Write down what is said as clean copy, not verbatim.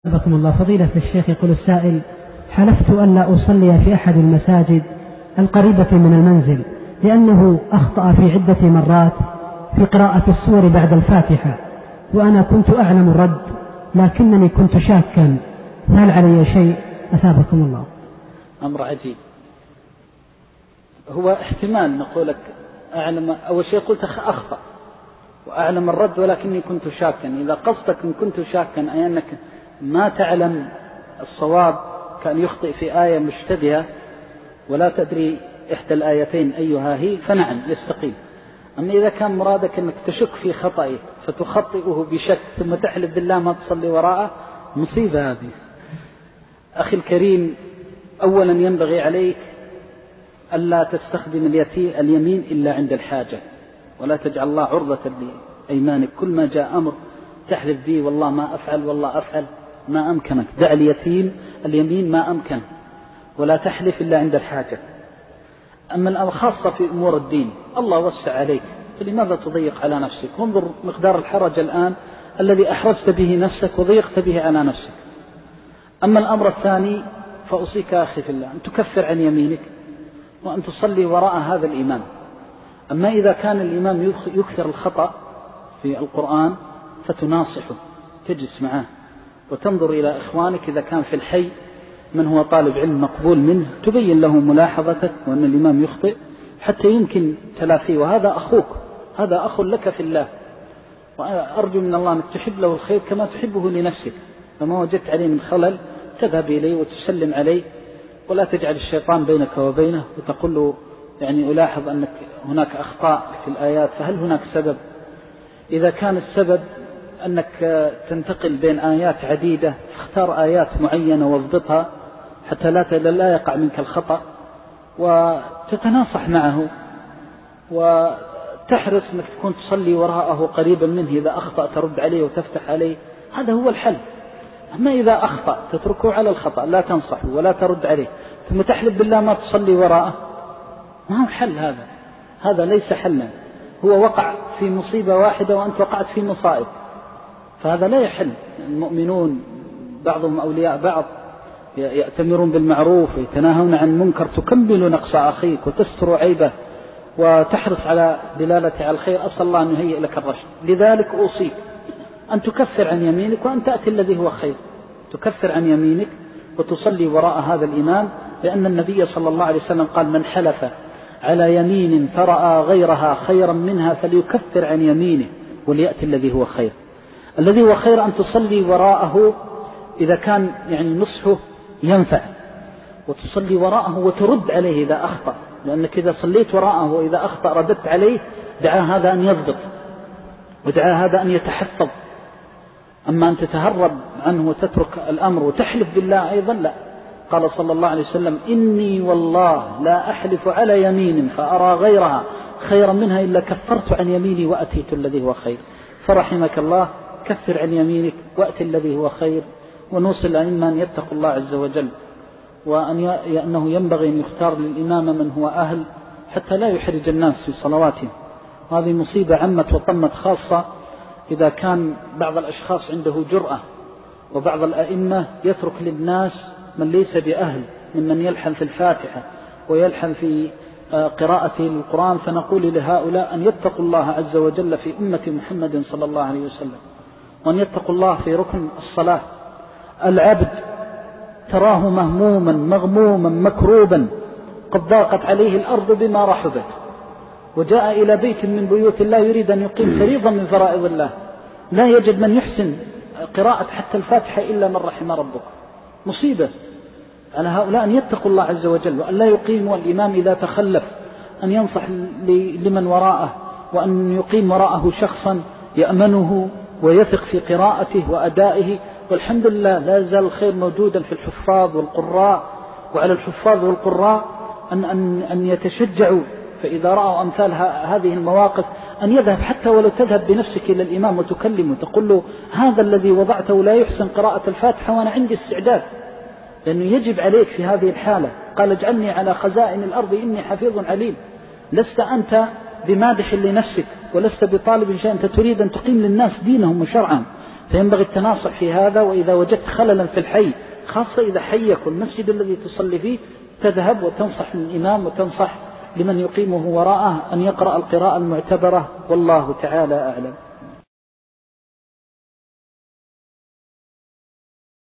بكم الله. فضيلة الشيخ، يقول السائل: حلفت أن لا أصلي في أحد المساجد القريبة من المنزل لأنه أخطأ في عدة مرات في قراءة السور بعد الفاتحة، وأنا كنت أعلم الرد لكنني كنت شاكا، هل علي شيء؟ أثابكم الله. أمر عجيب. هو احتمال نقولك أعلم، أول شيء قلت أخطأ وأعلم الرد ولكني كنت شاكا. إذا قصدك إن كنت شاكا أي أنك ما تعلم الصواب، كان يخطئ في آية مشتبهة ولا تدري إحدى الآيتين أيها هي، فنعم يستقيم. أما إذا كان مرادك أنك تشك في خطئه فتخطئه بشك ثم تحلف بالله ما تصلي وراءه، مصيبة هذه. أخي الكريم، أولا ينبغي عليك ألا تستخدم اليمين إلا عند الحاجة، ولا تجعل الله عرضة لأيمانك. كل ما جاء أمر تحلف به والله ما أفعل والله أفعل، ما أمكنك. دع اليمين ما أمكن، ولا تحلف إلا عند الحاجة. أما الأمر خاصة في أمور الدين الله وسع عليك، فلماذا تضيق على نفسك؟ وانظر مقدار الحرج الآن الذي أحرجت به نفسك وضيقت به على نفسك. أما الأمر الثاني فأوصيك أخي في الله أن تكفر عن يمينك وأن تصلي وراء هذا الإمام. أما إذا كان الإمام يكثر الخطأ في القرآن فتناصحه، تجلس معه وتنظر إلى إخوانك إذا كان في الحي من هو طالب علم مقبول منه، تبين له ملاحظتك وأن الإمام يخطئ حتى يمكن تلافيه. وهذا أخوك، هذا أخ لك في الله، وأرجو من الله أنك تحب له الخير كما تحبه لنفسك. فما وجدت عليه من خلل تذهب إليه وتسلم عليه، ولا تجعل الشيطان بينك وبينه وتقول له يعني ألاحظ أنك هناك أخطاء في الآيات، فهل هناك سبب؟ إذا كان السبب أنك تنتقل بين آيات عديدة فاختار آيات معينة واضبطها حتى لا يقع منك الخطأ، وتتناصح معه وتحرص أنك تكون تصلي وراءه قريبا منه. إذا أخطأ ترد عليه وتفتح عليه، هذا هو الحل. أما إذا أخطأ تتركه على الخطأ، لا تنصحه ولا ترد عليه ثم تحلف بالله ما تصلي وراءه، ما هو حل. هذا ليس حلا. هو وقع في مصيبة واحدة وأنت وقعت في مصائب، فهذا لا يحل. المؤمنون بعضهم أولياء بعض، يأتمرون بالمعروف ويتناهون عن المنكر، تكمل نقص أخيك وتستر عيبه وتحرص على دلالته على الخير. أسأل الله أن يهيئ لك الرشد. لذلك أوصيك أن تكفر عن يمينك وأن تأتي الذي هو خير. تكفر عن يمينك وتصلي وراء هذا الإمام، لأن النبي صلى الله عليه وسلم قال: من حلف على يمين فرأى غيرها خيرا منها فليكفر عن يمينه وليأتي الذي هو خير. الذي هو خير أن تصلي وراءه إذا كان يعني نصحه ينفع، وتصلي وراءه وترد عليه إذا أخطأ، لأنك إذا صليت وراءه وإذا أخطأ رددت عليه دعا هذا أن يضبط ودعا هذا أن يتحفظ. أما أن تتهرب عنه وتترك الأمر وتحلف بالله أيضا لا. قال صلى الله عليه وسلم: إني والله لا أحلف على يمين فأرى غيرها خيرا منها إلا كفرت عن يميني وأتيت الذي هو خير. فرحمك الله، كفر عن يمينك وأتي الذي هو خير. ونوصي الأئمة أن يتقوا الله عز وجل، وأنه ينبغي أن يختار للإمام من هو أهل حتى لا يحرج الناس في صلواتهم. هذه مصيبة عمت وطمت، خاصة إذا كان بعض الأشخاص عنده جرأة، وبعض الأئمة يترك للناس من ليس بأهل ممن يلحن في الفاتحة ويلحن في قراءة القرآن. فنقول لهؤلاء أن يتقوا الله عز وجل في أمة محمد صلى الله عليه وسلم، وأن يتقوا الله في ركن الصلاة. العبد تراه مهموما مغموما مكروبا قد ضاقت عليه الأرض بما رحبت، وجاء إلى بيت من بيوت الله يريد أن يقيم فريضا من فرائض الله، لا يجد من يحسن قراءة حتى الفاتحة إلا من رحم ربك. مصيبة على هؤلاء أن يتقوا الله عز وجل، وأن لا يقيموا الإمام إذا تخلف، أن ينصح لمن وراءه، وأن يقيم وراءه شخصا يأمنه ويثق في قراءته وأدائه. والحمد لله لا زال الخير موجودا في الحفاظ والقراء، وعلى الحفاظ والقراء أن يتشجعوا، فإذا رأوا أمثال هذه المواقف أن يذهب حتى ولو تذهب بنفسك إلى الإمام وتكلمه، تقول له: هذا الذي وضعته لا يحسن قراءة الفاتحة وأنا عندي استعداد. لأنه يجب عليك في هذه الحالة. قال: اجعلني على خزائن الأرض إني حفيظ عليم. لست أنت بمادح لنفسك ولست بطالب شيء، أنت تريد أن تقيم للناس دينهم وشرعهم، فينبغي التناصح في هذا. وإذا وجدت خللا في الحي، خاصة إذا حيك المسجد الذي تصلي فيه، تذهب وتنصح الإمام وتنصح لمن يقيمه وراءه أن يقرأ القراءة المعتبرة، والله تعالى أعلم.